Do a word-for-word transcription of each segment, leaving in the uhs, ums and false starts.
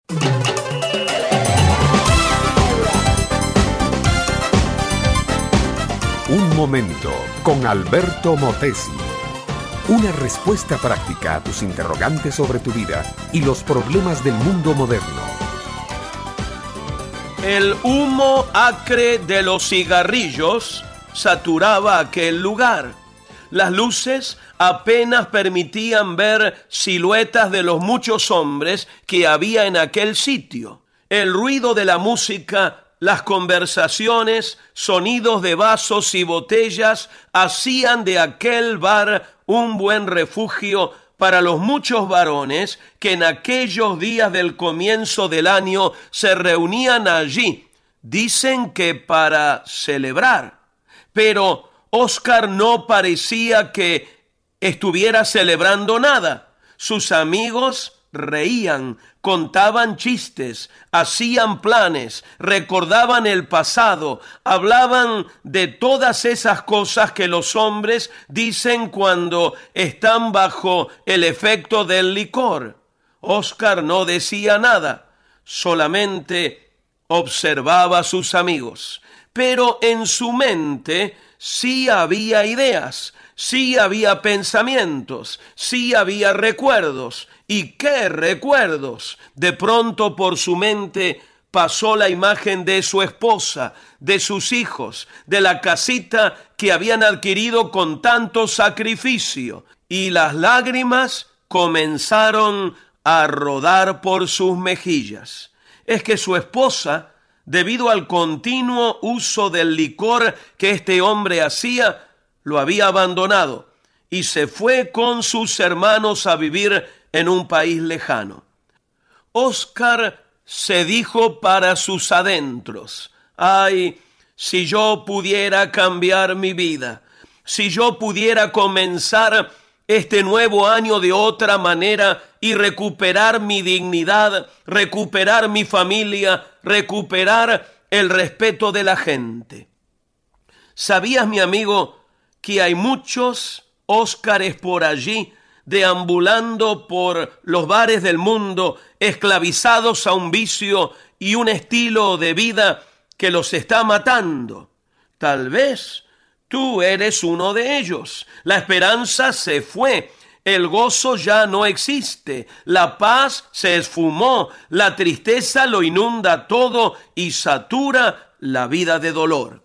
Un momento con Alberto Motesi. Una respuesta práctica a tus interrogantes sobre tu vida y los problemas del mundo moderno. El humo acre de los cigarrillos saturaba aquel lugar. Las luces apenas permitían ver siluetas de los muchos hombres que había en aquel sitio. El ruido de la música, las conversaciones, sonidos de vasos y botellas hacían de aquel bar un buen refugio para los muchos varones que en aquellos días del comienzo del año se reunían allí. Dicen que para celebrar, pero Oscar no parecía que estuviera celebrando nada. Sus amigos reían, contaban chistes, hacían planes, recordaban el pasado, hablaban de todas esas cosas que los hombres dicen cuando están bajo el efecto del licor. Oscar no decía nada, solamente observaba a sus amigos, pero en su mente sí había ideas, sí había pensamientos, sí había recuerdos. ¿Y qué recuerdos? De pronto por su mente pasó la imagen de su esposa, de sus hijos, de la casita que habían adquirido con tanto sacrificio, y las lágrimas comenzaron a rodar por sus mejillas. Es que su esposa, debido al continuo uso del licor que este hombre hacía, lo había abandonado y se fue con sus hermanos a vivir en un país lejano. Oscar se dijo para sus adentros: ay, si yo pudiera cambiar mi vida, si yo pudiera comenzar este nuevo año de otra manera y recuperar mi dignidad, recuperar mi familia, recuperar el respeto de la gente. ¿Sabías, mi amigo, que hay muchos Óscares por allí, deambulando por los bares del mundo, esclavizados a un vicio y un estilo de vida que los está matando? Tal vez tú eres uno de ellos. La esperanza se fue, el gozo ya no existe, la paz se esfumó, la tristeza lo inunda todo y satura la vida de dolor.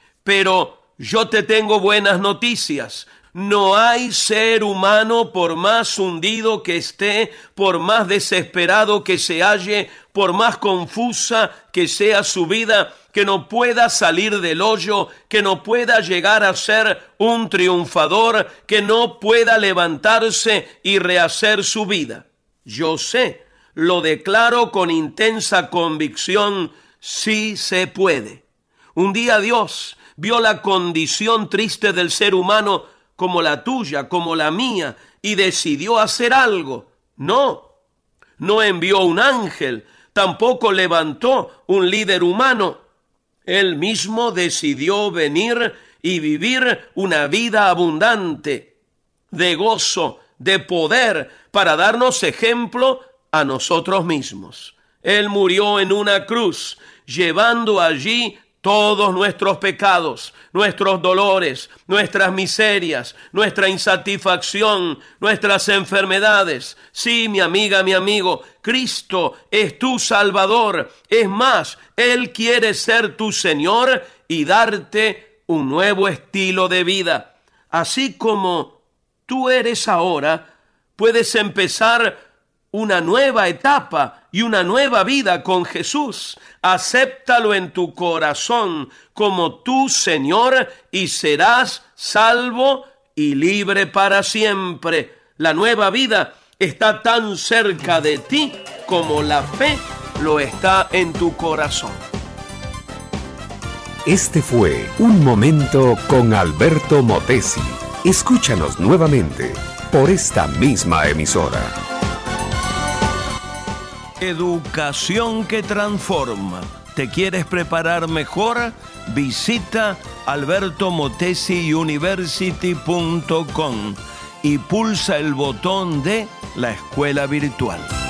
Pero yo te tengo buenas noticias. No hay ser humano, por más hundido que esté, por más desesperado que se halle, por más confusa que sea su vida, que no pueda salir del hoyo, que no pueda llegar a ser un triunfador, que no pueda levantarse y rehacer su vida. Yo sé, lo declaro con intensa convicción, sí se puede. Un día Dios vio la condición triste del ser humano como la tuya, como la mía, y decidió hacer algo. No, no envió un ángel, tampoco levantó un líder humano. Él mismo decidió venir y vivir una vida abundante, de gozo, de poder, para darnos ejemplo a nosotros mismos. Él murió en una cruz, llevando allí todos nuestros pecados, nuestros dolores, nuestras miserias, nuestra insatisfacción, nuestras enfermedades. Sí, mi amiga, mi amigo, Cristo es tu Salvador. Es más, Él quiere ser tu Señor y darte un nuevo estilo de vida. Así como tú eres ahora, puedes empezar una nueva etapa y una nueva vida con Jesús. Acéptalo en tu corazón como tu Señor y serás salvo y libre para siempre. La nueva vida está tan cerca de ti como la fe lo está en tu corazón. Este fue Un Momento con Alberto Motesi. Escúchanos nuevamente por esta misma emisora. Educación que transforma. ¿Te quieres preparar mejor? Visita alberto motesi university punto com y pulsa el botón de la escuela virtual.